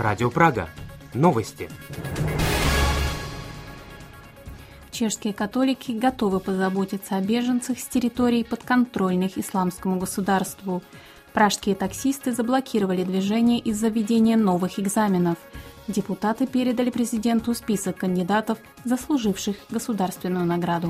Радио Прага. Новости. Чешские католики готовы позаботиться о беженцах с территорий, подконтрольных исламскому государству. Пражские таксисты заблокировали движение из-за введения новых экзаменов. Депутаты передали президенту список кандидатов, заслуживших государственную награду.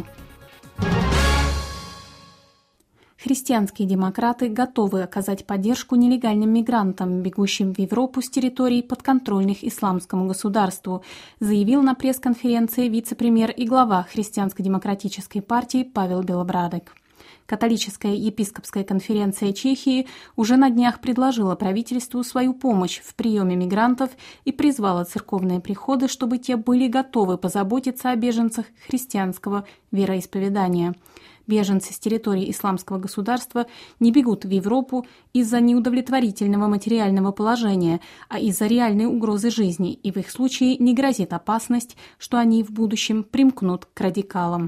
Христианские демократы готовы оказать поддержку нелегальным мигрантам, бегущим в Европу с территорий, подконтрольных исламскому государству, заявил на пресс-конференции вице-премьер и глава Христианско-демократической партии Павел Белобрадек. Католическая епископская конференция Чехии уже на днях предложила правительству свою помощь в приеме мигрантов и призвала церковные приходы, чтобы те были готовы позаботиться о беженцах христианского вероисповедания. Беженцы с территории исламского государства не бегут в Европу из-за неудовлетворительного материального положения, а из-за реальной угрозы жизни, и в их случае не грозит опасность, что они в будущем примкнут к радикалам.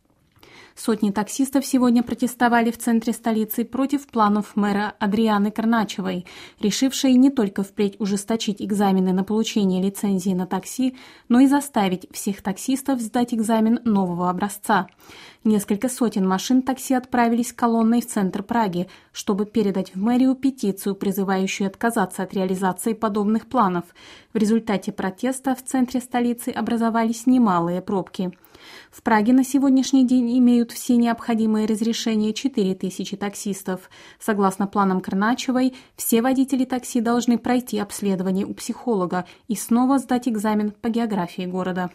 Сотни таксистов сегодня протестовали в центре столицы против планов мэра Адрианы Карначевой, решившей не только впредь ужесточить экзамены на получение лицензии на такси, но и заставить всех таксистов сдать экзамен нового образца. Несколько сотен машин такси отправились колонной в центр Праги, чтобы передать в мэрию петицию, призывающую отказаться от реализации подобных планов. В результате протеста в центре столицы образовались немалые пробки. В Праге на сегодняшний день имеют все необходимые разрешения 4000 таксистов. Согласно планам Карначевой, все водители такси должны пройти обследование у психолога и снова сдать экзамен по географии города.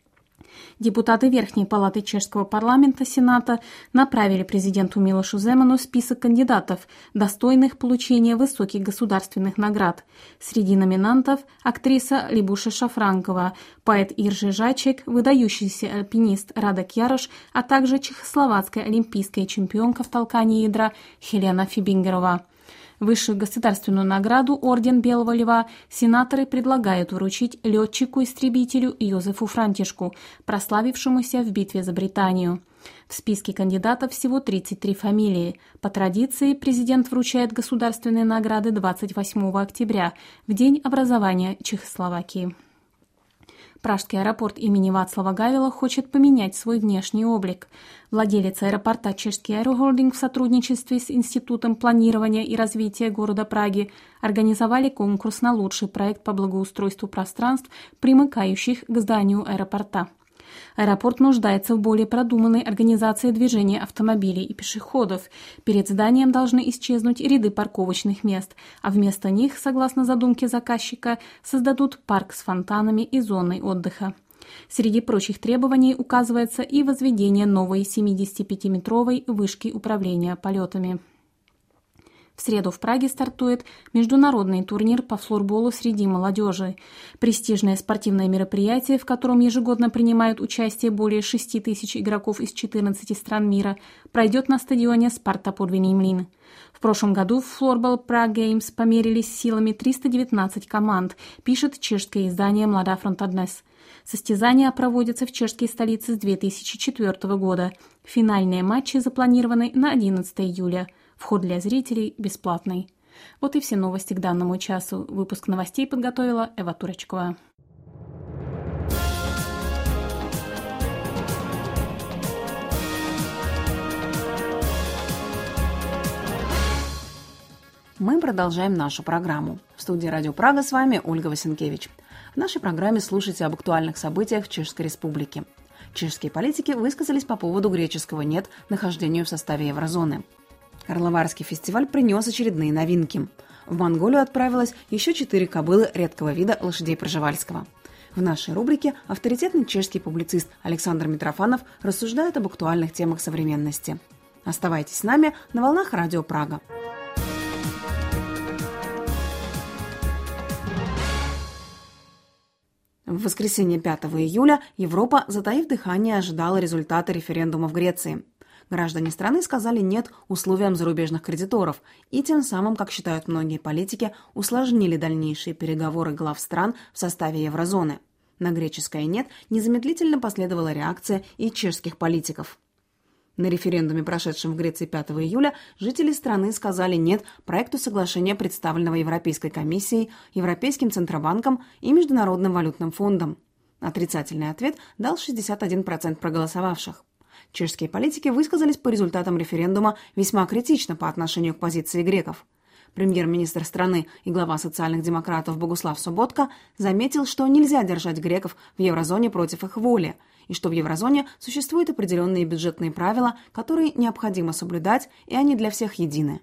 Депутаты Верхней палаты чешского парламента Сената направили президенту Милошу Земану список кандидатов, достойных получения высоких государственных наград. Среди номинантов актриса Либуша Шафранкова, поэт Иржи Жачек, выдающийся альпинист Радек Ярош, а также чехословацкая олимпийская чемпионка в толкании ядра Хелена Фибингерова. Высшую государственную награду Орден Белого Льва сенаторы предлагают вручить летчику-истребителю Йозефу Франтишку, прославившемуся в битве за Британию. В списке кандидатов всего 33 фамилии. По традиции президент вручает государственные награды 28 октября, в день образования Чехословакии. Пражский аэропорт имени Václava Гавела хочет поменять свой внешний облик. Владелец аэропорта Чешский Аэрохолдинг в сотрудничестве с Институтом планирования и развития города Праги организовали конкурс на лучший проект по благоустройству пространств, примыкающих к зданию аэропорта. Аэропорт нуждается в более продуманной организации движения автомобилей и пешеходов. Перед зданием должны исчезнуть ряды парковочных мест, а вместо них, согласно задумке заказчика, создадут парк с фонтанами и зоной отдыха. Среди прочих требований указывается и возведение новой 75-метровой вышки управления полетами. В среду в Праге стартует международный турнир по флорболу среди молодежи. Престижное спортивное мероприятие, в котором ежегодно принимают участие более 6000 игроков из 14 стран мира, пройдет на стадионе Спарта Подвижный Млин. В прошлом году в флорбол Prague Games померились силами 319 команд, пишет чешское издание Mladá fronta Dnes. Состязания проводятся в чешской столице с 2004 года. Финальные матчи запланированы на 11 июля. Вход для зрителей бесплатный. Вот и все новости к данному часу. Выпуск новостей подготовила Эва Турочкова. Мы продолжаем нашу программу. В студии Радио Прага с вами Ольга Васенкевич. В нашей программе слушайте об актуальных событиях в Чешской Республике. Чешские политики высказались по поводу греческого «нет» нахождению в составе еврозоны. Карловарский фестиваль принес очередные новинки. В Монголию отправилось еще 4 кобылы редкого вида лошадей Пржевальского. В нашей рубрике авторитетный чешский публицист Александр Митрофанов рассуждает об актуальных темах современности. Оставайтесь с нами на волнах Радио Прага. В воскресенье 5 июля Европа, затаив дыхание, ожидала результата референдума в Греции. Граждане страны сказали «нет» условиям зарубежных кредиторов и тем самым, как считают многие политики, усложнили дальнейшие переговоры глав стран в составе еврозоны. На греческое «нет» незамедлительно последовала реакция и чешских политиков. На референдуме, прошедшем в Греции 5 июля, жители страны сказали «нет» проекту соглашения, представленного Европейской комиссией, Европейским Центробанком и Международным валютным фондом. Отрицательный ответ дал 61% проголосовавших. Чешские политики высказались по результатам референдума весьма критично по отношению к позиции греков. Премьер-министр страны и глава социальных демократов Богуслав Соботка заметил, что нельзя держать греков в еврозоне против их воли, и что в еврозоне существуют определенные бюджетные правила, которые необходимо соблюдать, и они для всех едины.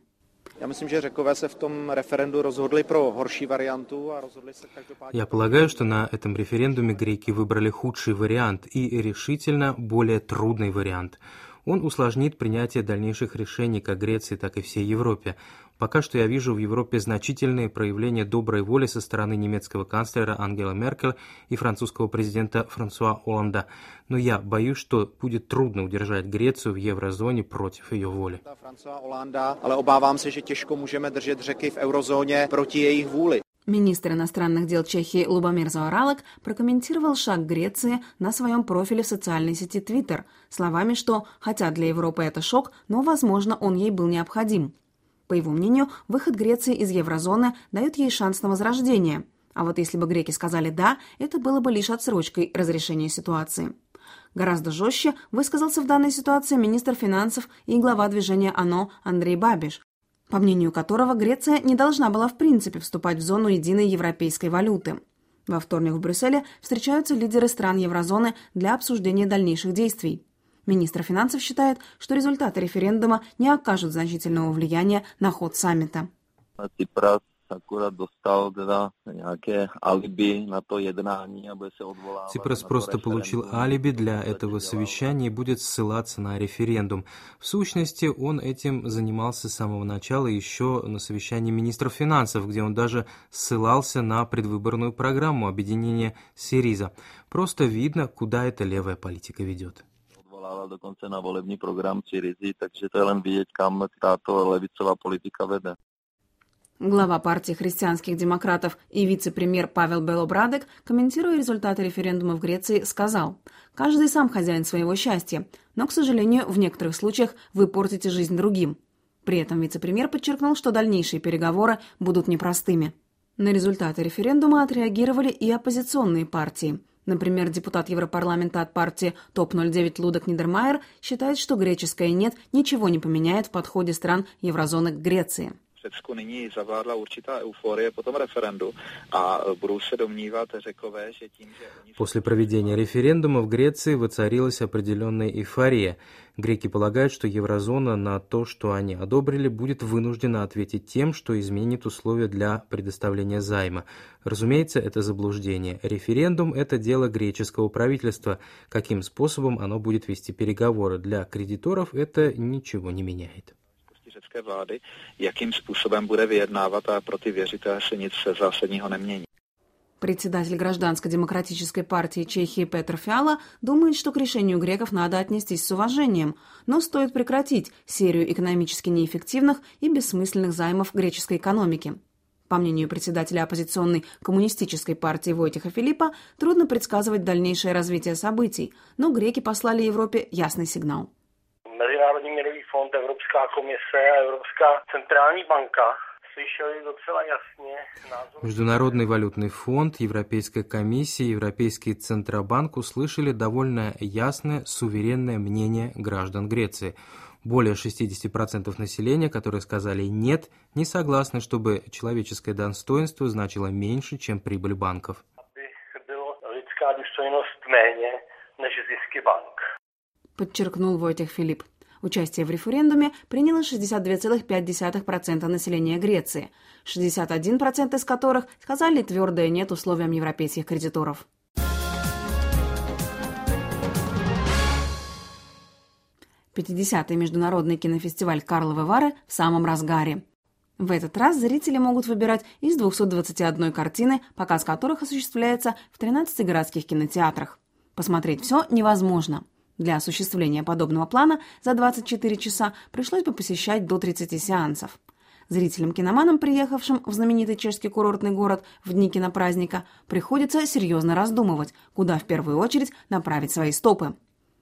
Я полагаю, что на этом референдуме греки выбрали худший вариант и решительно более трудный вариант. Он усложнит принятие дальнейших решений как Греции, так и всей Европе. Пока что я вижу в Европе значительные проявления доброй воли со стороны немецкого канцлера Ангелы Меркель и французского президента Франсуа Олланда. Но я боюсь, что будет трудно удержать Грецию в еврозоне против ее воли. Министр иностранных дел Чехии Лубомир Заоралек прокомментировал шаг Греции на своем профиле в социальной сети Twitter словами, что хотя для Европы это шок, но, возможно, он ей был необходим. По его мнению, выход Греции из еврозоны дает ей шанс на возрождение. А вот если бы греки сказали «да», это было бы лишь отсрочкой разрешения ситуации. Гораздо жестче высказался в данной ситуации министр финансов и глава движения ОНО Андрей Бабиш, по мнению которого Греция не должна была в принципе вступать в зону единой европейской валюты. Во вторник в Брюсселе встречаются лидеры стран еврозоны для обсуждения дальнейших действий. Министр финансов считает, что результаты референдума не окажут значительного влияния на ход саммита. Ципрас просто получил алиби для этого совещания и будет ссылаться на референдум. В сущности, он этим занимался с самого начала еще на совещании министров финансов, где он даже ссылался на предвыборную программу объединения Сириза. Просто видно, куда эта левая политика ведет. Dokonce na volební program Syrizy, takže to je jen vidět, kam tato levicová politika vede. Глава партии христианских демократов и вице-премьер Павел Белобрадек, комментируя результаты референдума в Греции, сказал: «Каждый сам хозяин своего счастья, но, к сожалению, в некоторых случаях вы портите жизнь другим». При этом вице-премьер подчеркнул, что дальнейшие переговоры будут непростыми. На результаты референдума отреагировали и оппозиционные партии. Например, депутат Европарламента от партии ТОП-09 Лудек Нидермайер считает, что греческое «нет» ничего не поменяет в подходе стран еврозоны к Греции. После проведения референдума в Греции воцарилась определенная эйфория. Греки полагают, что еврозона на то, что они одобрили, будет вынуждена ответить тем, что изменит условия для предоставления займа. Разумеется, это заблуждение. Референдум – это дело греческого правительства. Каким способом оно будет вести переговоры? Для кредиторов это ничего не меняет. Řecké vlády, jakým způsobem bude vyjednávat a pro ty věřitele se nic zásadního nemění. Председатель Гражданско-демократической партии Чехии Петр Фиала думает, что к решению греков надо отнестись с уважением, но стоит прекратить серию экономически неэффективных и бессмысленных займов греческой экономики. По мнению председателя оппозиционной коммунистической партии Войтеха Филиппа, трудно предсказывать дальнейшее развитие событий, но греки послали Европе ясный сигнал. Mezinárodní měnový fond, Evropská komise a Evropská centrální banka slyšeli docela jasně názor. Международный валютный фонд, Европейская комиссия, Европейский Центробанк услышали довольно ясное, суверенное мнение граждан Греции. Более 60% населения, которые сказали «нет», не согласны, чтобы человеческое достоинство значило меньше, чем прибыль банков. Подчеркнул Войтех Филипп. Участие в референдуме приняло 62,5% населения Греции, 61% из которых сказали твердое «нет» условиям европейских кредиторов. Пятидесятый международный кинофестиваль «Карловы Вары» в самом разгаре. В этот раз зрители могут выбирать из 221 картины, показ которых осуществляется в 13 городских кинотеатрах. Посмотреть все невозможно. Для осуществления подобного плана за 24 часа пришлось бы посещать до 30 сеансов. Зрителям-киноманам, приехавшим в знаменитый чешский курортный город в дни кинопраздника, приходится серьезно раздумывать, куда в первую очередь направить свои стопы.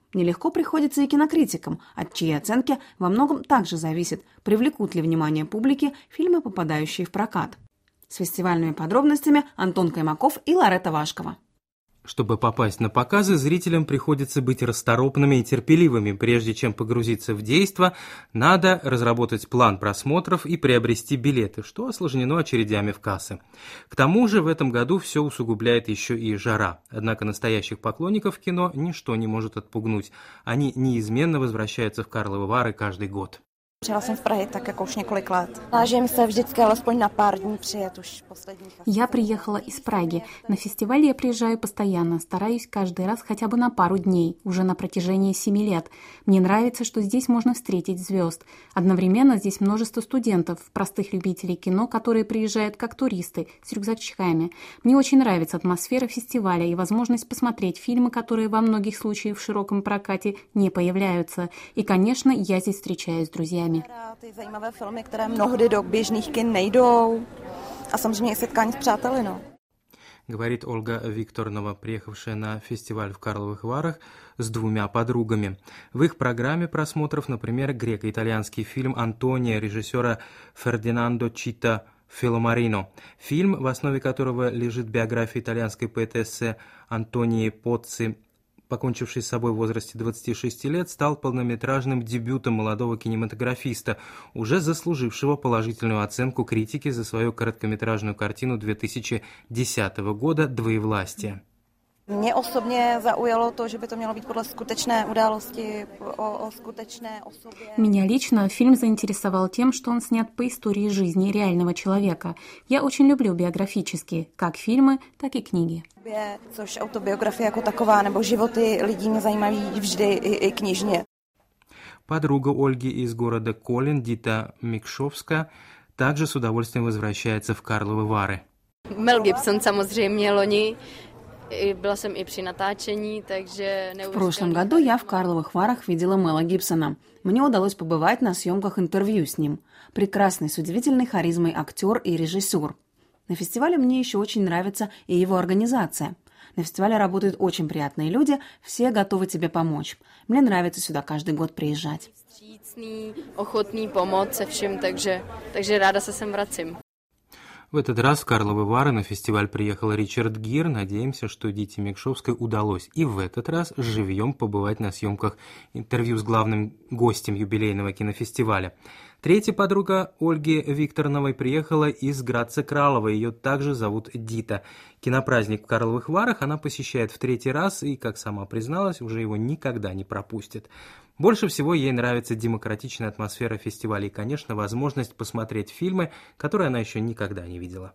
Нелегко приходится и кинокритикам, от чьей оценки во многом также зависит, привлекут ли внимание публики фильмы, попадающие в прокат. С фестивальными подробностями Антон Каймаков и Ларетта Вашкова. Чтобы попасть на показы, зрителям приходится быть расторопными и терпеливыми. Прежде чем погрузиться в действо, надо разработать план просмотров и приобрести билеты, что осложнено очередями в кассы. К тому же в этом году все усугубляет еще и жара. Однако настоящих поклонников кино ничто не может отпугнуть. Они неизменно возвращаются в Карловы Вары каждый год. Přijela jsem v Prahy tak jako už několik let. Snažím se vždycky alespoň na pár dní přijet už posledních. Я приехала из Праги. На фестиваль я приезжаю постоянно, стараюсь каждый раз хотя бы на пару дней, уже на протяжении 7 лет. Мне нравится, что здесь можно встретить звезд. Одновременно здесь множество студентов, простых любителей кино, которые приезжают как туристы, с рюкзачками. Мне очень нравится атмосфера фестиваля и возможность посмотреть фильмы, которые во многих случаях в широком прокате не появляются. И, конечно, я здесь встречаюсь с друзьями. Ty zajímavé filmy, které mnohdy do běžných kin nejdou. A samozřejmě i setkání s přáteli, no. Говорит Ольга Викторнова, приехавшая на фестиваль в Карловых Варах с 2 подругами. В их программе просмотров, например, греко-итальянский фильм «Антония» режиссера Фердинандо Чита Филомарино. Фильм, в основе которого лежит биография итальянской поэтессы Антонии Поцци, покончивший с собой в возрасте 26 лет, стал полнометражным дебютом молодого кинематографиста, уже заслужившего положительную оценку критики за свою короткометражную картину 2010 года «Двоевластие». Mě osobně zaujalo to, že by to mělo být podle skutečné události, o skutečné osobě. Меня лично фильм заинтересовал тем, что он снят по истории жизни реального человека. Я очень люблю биографические, как фильмы, так и книги. Což autobiografie jako taková nebo životy lidí mě zajímají vždy i knižně. Подруга Ольги из города Колин, Дита Микшовская, также с удовольствием возвращается в Карловы Вары. Mel Gibson samozřejmě loni. Была jsem и при natáčení, takže... В прошлом году я в Карловых Варах видела Мела Гибсона. Мне удалось побывать на съемках интервью с ним. Прекрасный, с удивительной харизмой актер и режиссер. На фестивале мне еще очень нравится и его организация. На фестивале работают очень приятные люди, все готовы тебе помочь. Мне нравится сюда каждый год приезжать. Vstřícný, ochotný pomoct se všem, takže ráda se sem vracím. В этот раз в Карловы Вары на фестиваль приехал Ричард Гир. Надеемся, что Дите Микшовской удалось и в этот раз живьем побывать на съемках интервью с главным гостем юбилейного кинофестиваля. Третья подруга Ольги Викторновой приехала из Граца Кралова. Ее также зовут Дита. Кинопраздник в Карловых Варах она посещает в 3-й раз и, как сама призналась, уже его никогда не пропустит. Больше всего ей нравится демократичная атмосфера фестиваля и, конечно, возможность посмотреть фильмы, которые она еще никогда не видела.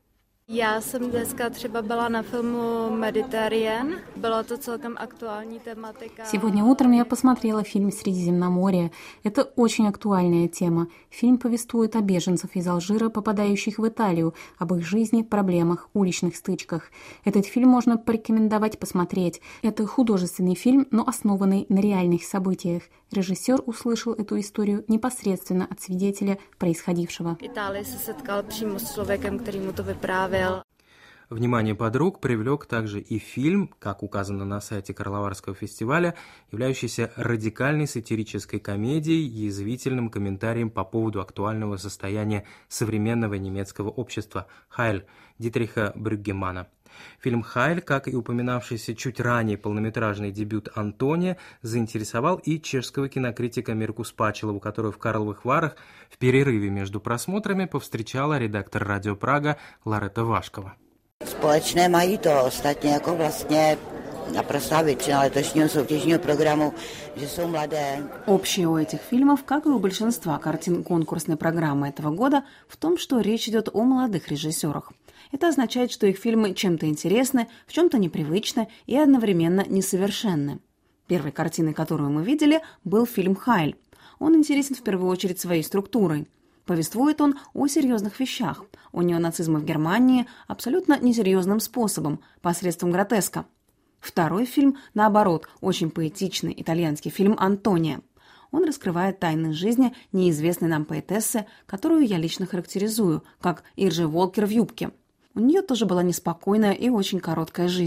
Já jsem dneska třeba byla na filmu Mediterranean. Byla to celkem aktuální tematika. Сегодня утром я посмотрела фильм «Средиземноморье». Это очень актуальная тема. Фильм повествует о беженцах из Алжира, попадающих в Италию, об их жизни, проблемах, уличных стычках. Этот фильм можно порекомендовать посмотреть. Это художественный фильм, но основанный на реальных событиях. Режиссер услышал эту историю непосредственно от свидетеля происходившего. V Itálii se setkal přímo s člověkem, který mu to vyprávěl. Внимание подруг привлек также и фильм, как указано на сайте Карловарского фестиваля, являющийся радикальной сатирической комедией и язвительным комментарием по поводу актуального состояния современного немецкого общества «Хайль» Дитриха Брюггемана. Фильм «Хайль», как и упоминавшийся чуть ранее полнометражный дебют «Антония», заинтересовал и чешского кинокритика Мирку Спачилову, которую в Карловых Варах в перерыве между просмотрами повстречала редактор «Радио Прага» Ларетта Вашкова. Společné mají to ostatně jako vlastně naprostá většina letošního soutěžního programu, že jsou mladé. Общее у этих фильмов, как и у большинства картин конкурсной программы этого года, в том, что речь идет о молодых режиссерах. Это означает, что их фильмы чем-то интересны, в чем-то непривычны и одновременно несовершенны. Первой картиной, которую мы видели, был фильм «Хайль». Он интересен в первую очередь своей структурой. Повествует он о серьезных вещах, о неонацизме в Германии абсолютно несерьезным способом, посредством гротеска. Второй фильм, наоборот, очень поэтичный итальянский фильм «Антония». Он раскрывает тайны жизни неизвестной нам поэтессы, которую я лично характеризую, как Иржи Волкер в юбке. У нее тоже была неспокойная и очень короткая жизнь.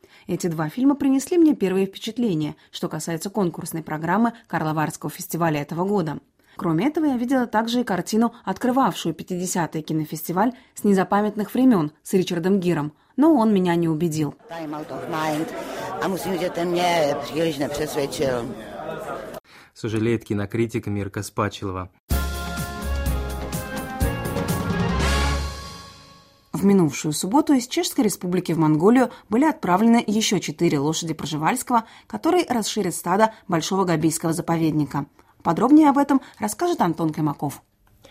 Эти два фильма принесли мне первые впечатления, что касается конкурсной программы Карловарского фестиваля этого года. Кроме этого, я видела также и картину, открывавшую 50-й кинофестиваль с незапамятных времен с Ричардом Гиром, но он меня не убедил. Сожалеет кинокритик Мирка Спачилова. В минувшую субботу из Чешской Республики в Монголию были отправлены еще 4 лошади Пржевальского, которые расширят стадо Большого Габийского заповедника. Подробнее об этом расскажет Антон Каймаков.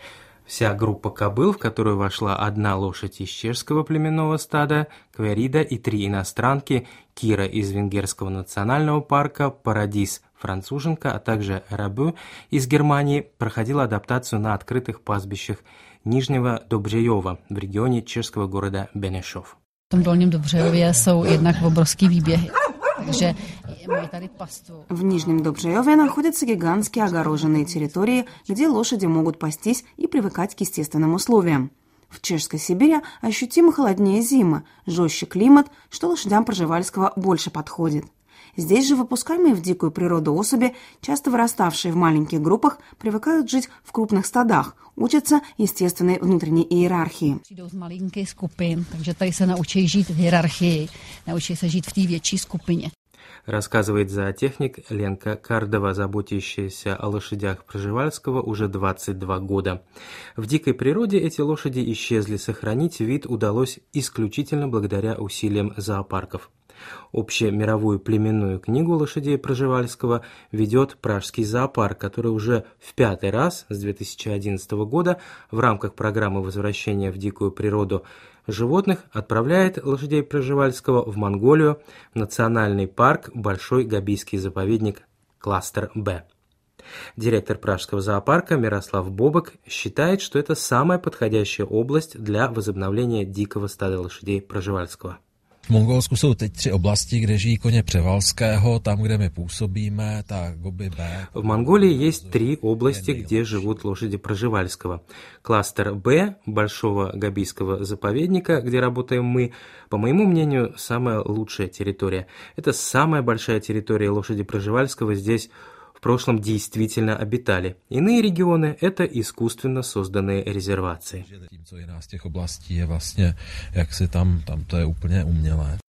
Вся группа кобыл, в которую вошла одна лошадь из чешского племенного стада, Кверида, и 3 иностранки, Кира из Венгерского национального парка, Парадис, француженка, а также Рабу из Германии, проходила адаптацию на открытых пастбищах Нижнего Добřejova в регионе чешского города Бенešov. V tom Dolním Dobřejově jsou jednak obrovský výběhy. Takže mají tady pastu. В Нижнем Добřejове находятся гигантские огороженные территории, где лошади могут пастись и привыкать к естественным условиям. В Чешской Сибири ощутимо холоднее зимы, жестче климат, что лошадям Пржевальского больше подходит. Здесь же выпускаемые в дикую природу особи, часто выраставшие в маленьких группах, привыкают жить в крупных стадах, учатся естественной внутренней иерархии. Přijdou z malinkých skupin, takže tady se naučí žít v hierarchii, naučí se žít v té větší skupině. Рассказывает зоотехник Ленка Кардова, заботящаяся о лошадях Пржевальского уже 22 года. В дикой природе эти лошади исчезли, сохранить вид удалось исключительно благодаря усилиям зоопарков. Общемировую племенную книгу лошадей Пржевальского ведет Пражский зоопарк, который уже в 5-й раз с 2011 года в рамках программы возвращения в дикую природу животных отправляет лошадей Пржевальского в Монголию, в национальный парк Большой Габийский заповедник кластер Б. Директор Пражского зоопарка Мирослав Бобок считает, что это самая подходящая область для возобновления дикого стада лошадей Пржевальского. V Mongolsku jsou teď 3 oblasti, kde žijí koně Převalského, tam, kde my působíme, tak Gobi B. В Монголии есть 3 области, где живут лошади Пржевальского. Кластер Б Большого Габийского заповедника, где работаем мы, по моему мнению, самая лучшая территория. Это самая большая территория лошади Пржевальского, здесь в прошлом действительно обитали. Иные регионы – это искусственно созданные резервации. Tím, co jiná z těch oblastí je vlastně, jak si tam to je úplně umělé.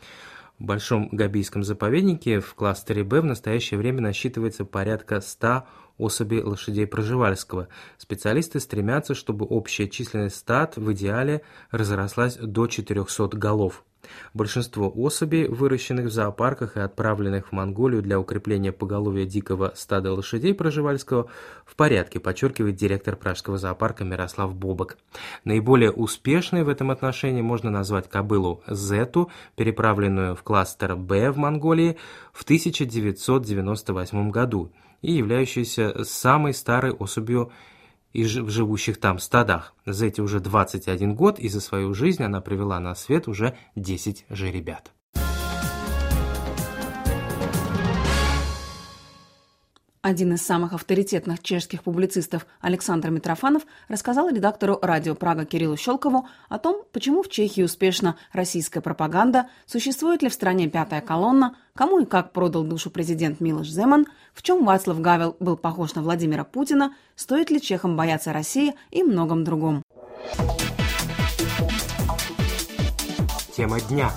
В Большом Габийском заповеднике в кластере Б в настоящее время насчитывается порядка 100 особей лошадей Пржевальского. Специалисты стремятся, чтобы общая численность стад в идеале разрослась до 400 голов. Большинство особей, выращенных в зоопарках и отправленных в Монголию для укрепления поголовья дикого стада лошадей Пржевальского, в порядке, подчеркивает директор Пражского зоопарка Мирослав Бобок. Наиболее успешной в этом отношении можно назвать кобылу Зету, переправленную в кластер Б в Монголии в 1998 году и являющуюся самой старой особью в живущих там стадах. Зете уже 21 год, и за свою жизнь она привела на свет уже 10 жеребят. Один из самых авторитетных чешских публицистов Александр Митрофанов рассказал редактору радио «Прага» Кириллу Щелкову о том, почему в Чехии успешна российская пропаганда, существует ли в стране пятая колонна, кому и как продал душу президент Милош Земан, в чем Вацлав Гавел был похож на Владимира Путина, стоит ли чехам бояться России и многом другом. Тема дня.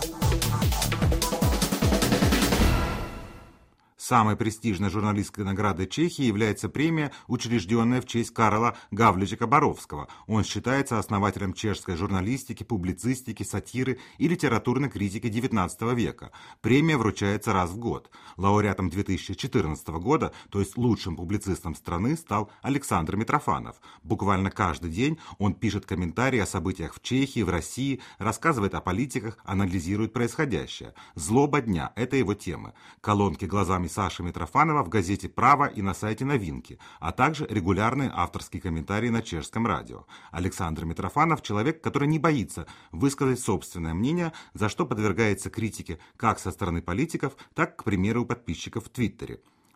Самой престижной журналистской наградой Чехии является премия, учрежденная в честь Карла Гавлича Боровского. Он считается основателем чешской журналистики, публицистики, сатиры и литературной критики XIX века. Премия вручается раз в год. Лауреатом 2014 года, то есть лучшим публицистом страны, стал Александр Митрофанов. Буквально каждый день он пишет комментарии о событиях в Чехии, в России, рассказывает о политиках, анализирует происходящее. «Злоба дня» – это его темы. Колонки глазами Саши Митрофанова в газете «Право» и на сайте «Новинки», а также регулярные авторские комментарии на чешском радио. Александр Митрофанов – человек, который не боится высказать собственное мнение, за что подвергается критике как со стороны политиков, так, к примеру, у подписчиков в Твиттере.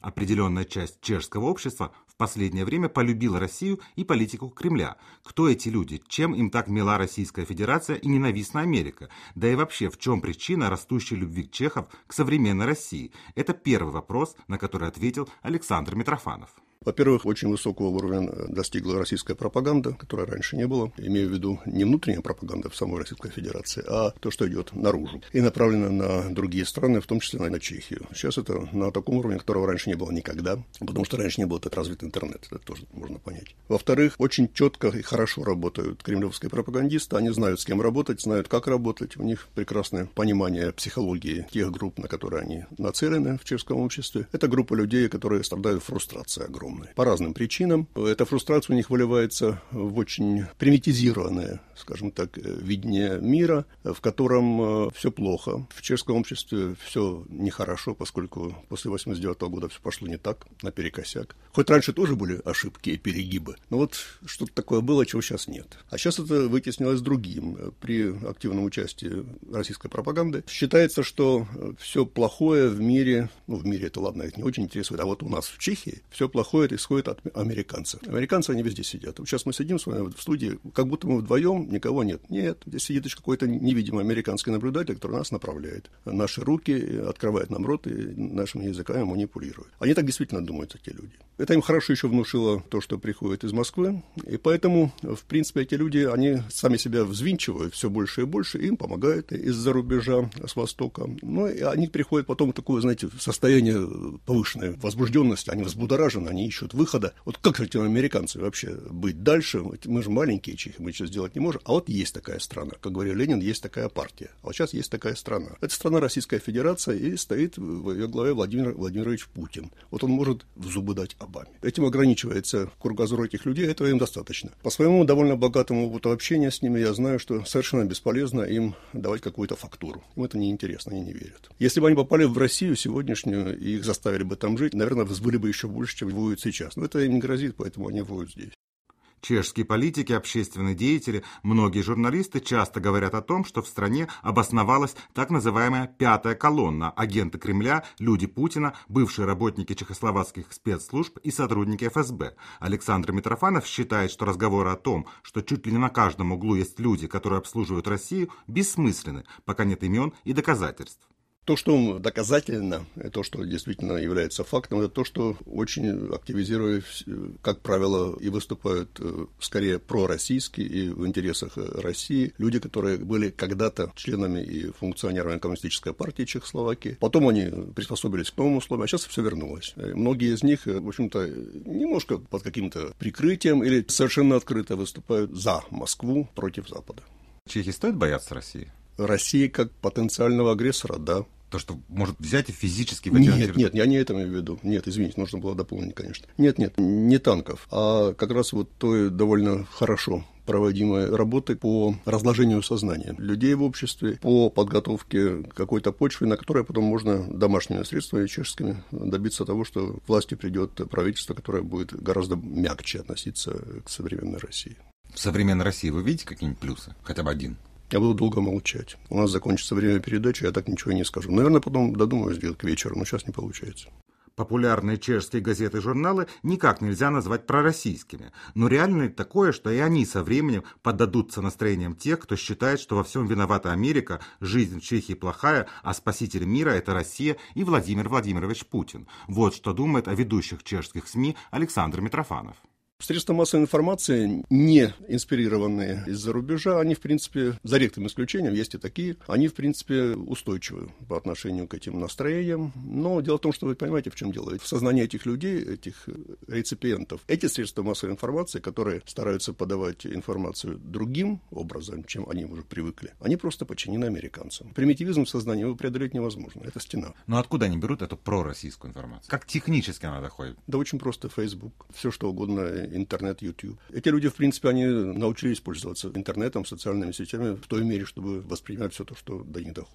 Определенная часть чешского общества в последнее время полюбила Россию и политику Кремля. Кто эти люди? Чем им так мила Российская Федерация и ненавистна Америка? Да и вообще, в чем причина растущей любви чехов к современной России? Это первый вопрос, на который ответил Александр Митрофанов. Во-первых, очень высокого уровня достигла российская пропаганда, которой раньше не было. Имею в виду не внутренняя пропаганда в самой Российской Федерации, а то, что идет наружу. И направлено на другие страны, в том числе на Чехию. Сейчас это на таком уровне, которого раньше не было никогда, потому что раньше не был так развит интернет. Это тоже можно понять. Во-вторых, очень четко и хорошо работают кремлевские пропагандисты. Они знают, с кем работать, знают, как работать. У них прекрасное понимание психологии тех групп, на которые они нацелены в чешском обществе. Это группа людей, которые страдают фрустрацией огромной. По разным причинам. Эта фрустрация у них выливается в очень примитизированное, скажем так, видение мира, в котором все плохо. В чешском обществе все нехорошо, поскольку после 1989 года все пошло не так, наперекосяк. Хоть раньше тоже были ошибки и перегибы, но вот что-то такое было, чего сейчас нет. А сейчас это вытеснилось другим. При активном участии российской пропаганды считается, что все плохое в мире, в мире это ладно, это не очень интересует, а вот у нас в Чехии все плохое исходит от американцев. Американцы, они везде сидят. Вот сейчас мы сидим с вами в студии, как будто мы вдвоем, никого нет. Нет, здесь сидит еще какой-то невидимый американский наблюдатель, который нас направляет. Наши руки открывают нам рот и нашими языками манипулируют. Они так действительно думают, эти люди. Это им хорошо еще внушило то, что приходит из Москвы. И поэтому, в принципе, эти люди, они сами себя взвинчивают все больше и больше, им помогают из-за рубежа, с Востока. Но и они приходят потом в такое, знаете, состояние повышенной возбужденности, они взбудоражены, они ищут выхода. Вот как этим американцам вообще быть дальше? Мы же маленькие чехи, мы ничего сделать не можем. А вот есть такая страна. Как говорил Ленин, есть такая партия. А вот сейчас есть такая страна. Это страна Российская Федерация, и стоит в ее главе Владимир Владимирович Путин. Вот он может в зубы дать Обаме. Этим ограничивается кругозор этих людей, этого им достаточно. По своему довольно богатому опыту общения с ними я знаю, что совершенно бесполезно им давать какую-то фактуру. Им это неинтересно, они не верят. Если бы они попали в Россию сегодняшнюю и их заставили бы там жить, наверное, взвыли бы еще больше, чем воюют сейчас. Но это им не грозит, поэтому они воюют здесь. Чешские политики, общественные деятели, многие журналисты часто говорят о том, что в стране обосновалась так называемая «пятая колонна» – агенты Кремля, люди Путина, бывшие работники чехословацких спецслужб и сотрудники ФСБ. Александр Митрофанов считает, что разговоры о том, что чуть ли не на каждом углу есть люди, которые обслуживают Россию, бессмысленны, пока нет имен и доказательств. То, что доказательно, то, что действительно является фактом, это то, что очень активизируют, как правило, и выступают скорее пророссийски и в интересах России люди, которые были когда-то членами и функционерами Коммунистической партии Чехословакии. Потом они приспособились к новым условиям, а сейчас все вернулось. Многие из них, в общем-то, немножко под каким-то прикрытием или совершенно открыто выступают за Москву против Запада. Чехи стоит бояться России? России как потенциального агрессора, да. То, что может взять и физически... Нет, я не это имею в виду. Нет, извините, нужно было дополнить, конечно. Нет, не танков, а как раз вот той довольно хорошо проводимой работы по разложению сознания людей в обществе, по подготовке какой-то почвы, на которой потом можно домашними средствами чешскими добиться того, что к власти придет правительство, которое будет гораздо мягче относиться к современной России. В современной России вы видите какие-нибудь плюсы? Хотя бы один? Я буду долго молчать. У нас закончится время передачи, я так ничего и не скажу. Наверное, потом додумаю сделать к вечеру, но сейчас не получается. Популярные чешские газеты и журналы никак нельзя назвать пророссийскими. Но реально ли такое, что и они со временем поддадутся настроениям тех, кто считает, что во всем виновата Америка, жизнь в Чехии плохая, а спаситель мира – это Россия и Владимир Владимирович Путин? Вот что думает о ведущих чешских СМИ Александр Митрофанов. Средства массовой информации, не инспирированные из-за рубежа, они, в принципе, за редким исключением, есть и такие, они, в принципе, устойчивы по отношению к этим настроениям. Но дело в том, что вы понимаете, в чем дело. В сознании этих людей, этих реципиентов, эти средства массовой информации, которые стараются подавать информацию другим образом, чем они уже привыкли, они просто подчинены американцам. Примитивизм в сознании его преодолеть невозможно. Это стена. Но откуда они берут эту пророссийскую информацию? Как технически она доходит? Да очень просто. Facebook, все что угодно, интернет, YouTube. Эти люди, в принципе, они научились пользоваться интернетом, социальными сетями в той мере, чтобы воспринимать все то, что до них доходит.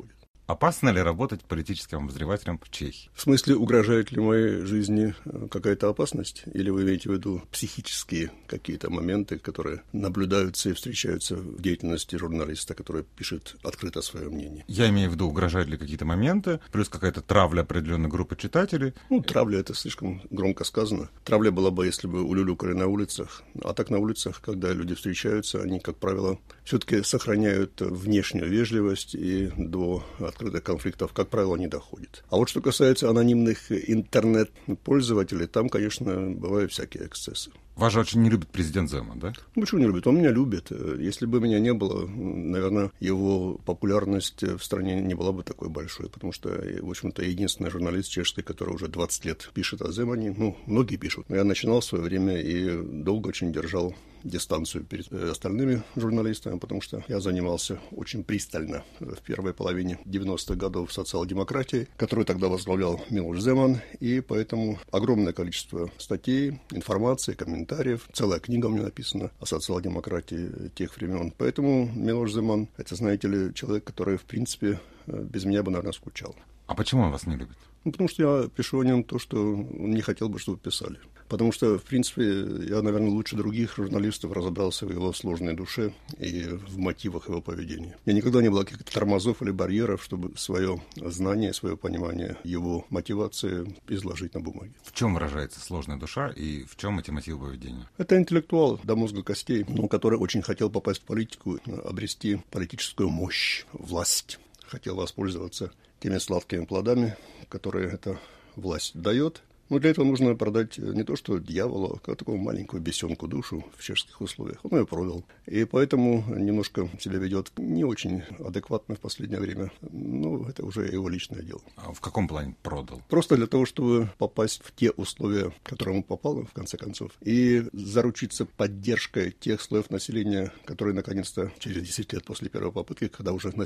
Опасно ли работать политическим обозревателем в Чехии? В смысле, угрожает ли моей жизни какая-то опасность? Или вы имеете в виду психические какие-то моменты, которые наблюдаются и встречаются в деятельности журналиста, который пишет открыто свое мнение? Я имею в виду, угрожают ли какие-то моменты, плюс какая-то травля определенной группы читателей? Травля — это слишком громко сказано. Травля была бы, если бы улюлюкали на улицах. А так на улицах, когда люди встречаются, они, как правило, все-таки сохраняют внешнюю вежливость, и до открытых конфликтов, как правило, не доходит. А вот что касается анонимных интернет-пользователей, там, конечно, бывают всякие эксцессы. Вас же очень не любит президент Земан, да? Почему не любит? Он меня любит. Если бы меня не было, наверное, его популярность в стране не была бы такой большой, потому что, в общем-то, единственный журналист чешский, который уже 20 лет пишет о Земане, многие пишут. Но я начинал в свое время и долго очень держал дистанцию перед остальными журналистами, потому что я занимался очень пристально в первой половине 90-х годов социал-демократией, которую тогда возглавлял Милош Земан, и поэтому огромное количество статей, информации, комментариев, целая книга у меня написана о социал-демократии тех времен. Поэтому Милош Земан — это, знаете ли, человек, который, в принципе, без меня бы, наверное, скучал. А почему он вас не любит? Потому что я пишу о нем то, что он не хотел бы, чтобы писали. Потому что, в принципе, я, наверное, лучше других журналистов разобрался в его сложной душе и в мотивах его поведения. Я никогда не было каких-то тормозов или барьеров, чтобы свое знание, свое понимание его мотивации изложить на бумаге. В чем выражается сложная душа и в чем эти мотивы поведения? Это интеллектуал до мозга костей, который очень хотел попасть в политику, обрести политическую мощь, власть. Хотел воспользоваться теми сладкими плодами, которые эта власть дает. Но для этого нужно продать не то что дьяволу, а такую маленькую бесенку душу в чешских условиях. Он ее продал. И поэтому немножко себя ведет не очень адекватно в последнее время. Это уже его личное дело. А в каком плане продал? Просто для того, чтобы попасть в те условия, в которые он попал, в конце концов, и заручиться поддержкой тех слоев населения, которые, наконец-то, через 10 лет после первой попытки, когда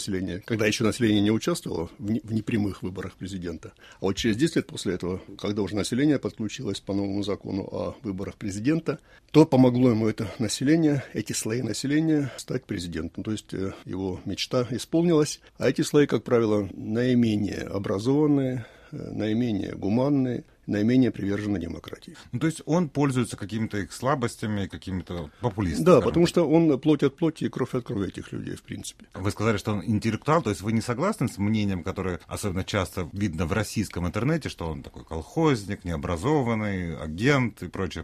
еще население не участвовало в непрямых выборах президента, а вот через 10 лет после этого, когда уже население подключилось по новому закону о выборах президента, то помогло ему это население, эти слои населения стать президентом. То есть его мечта исполнилась, а эти слои, как правило, наименее образованные, наименее гуманные, наименее привержены демократии. То есть он пользуется какими-то их слабостями, какими-то популистами. Да, потому что он плоть от плоти и кровь от крови этих людей, в принципе. Вы сказали, что он интеллектуал, то есть вы не согласны с мнением, которое особенно часто видно в российском интернете, что он такой колхозник, необразованный, агент и прочее.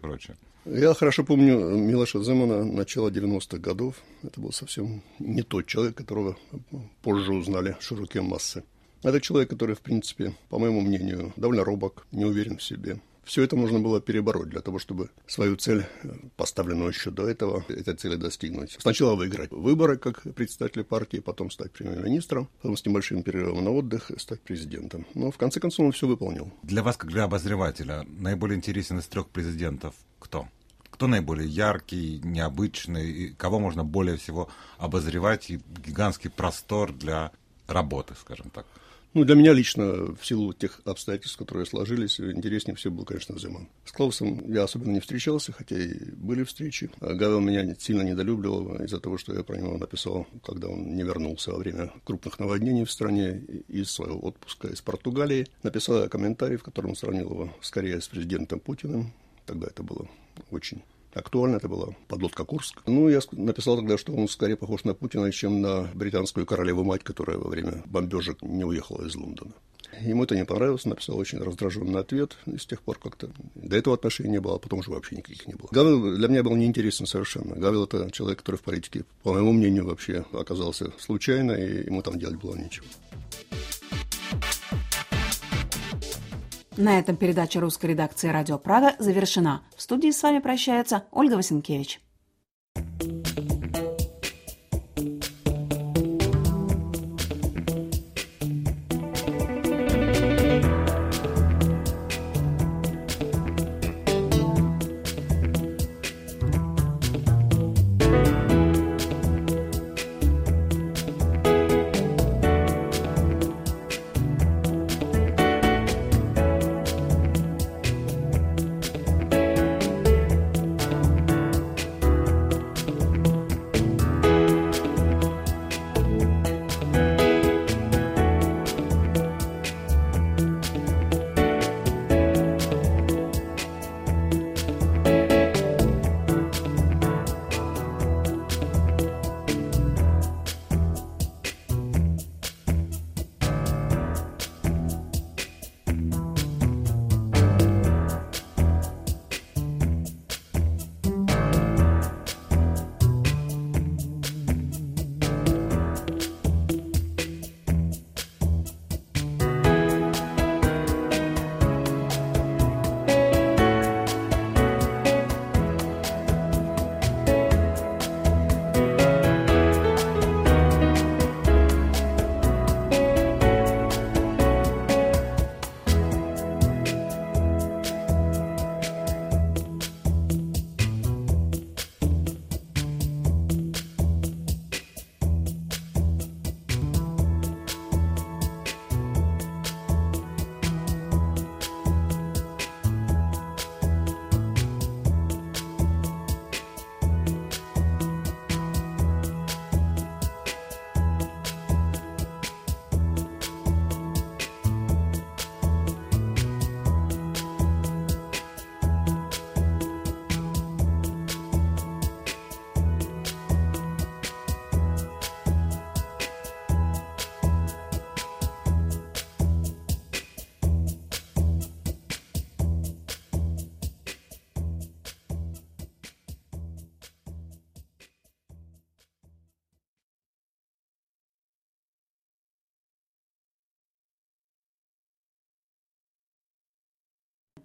Я хорошо помню Милоша Земана начала 90-х годов. Это был совсем не тот человек, которого позже узнали широкие массы. Это человек, который, в принципе, по моему мнению, довольно робок, не уверен в себе. Все это можно было перебороть для того, чтобы свою цель, поставленную еще до этого, этой цели достигнуть. Сначала выиграть выборы как председатель партии, потом стать премьер-министром, потом с небольшим перерывом на отдых стать президентом. Но в конце концов он все выполнил. Для вас, как для обозревателя, наиболее интересен из 3 президентов кто? Кто наиболее яркий, необычный, и кого можно более всего обозревать, и гигантский простор для работы, скажем так? Для меня лично, в силу тех обстоятельств, которые сложились, интереснее всего был, конечно, Земан. С Клаусом я особенно не встречался, хотя и были встречи. Гавел меня сильно недолюбливал из-за того, что я про него написал, когда он не вернулся во время крупных наводнений в стране из своего отпуска из Португалии. Написал я комментарий, в котором сравнил его скорее с президентом Путиным. Тогда это было очень актуально, это была подлодка «Курск». Я написал тогда, что он скорее похож на Путина, чем на британскую королеву-мать, которая во время бомбежек не уехала из Лондона. Ему это не понравилось, написал очень раздраженный ответ, и с тех пор как-то до этого отношений не было, а потом уже вообще никаких не было. Гавел для меня был неинтересен совершенно. Гавел — это человек, который в политике, по моему мнению, вообще оказался случайно, и ему там делать было нечего. На этом передача русской редакции «Радио Прага» завершена. В студии с вами прощается Ольга Васенкевич.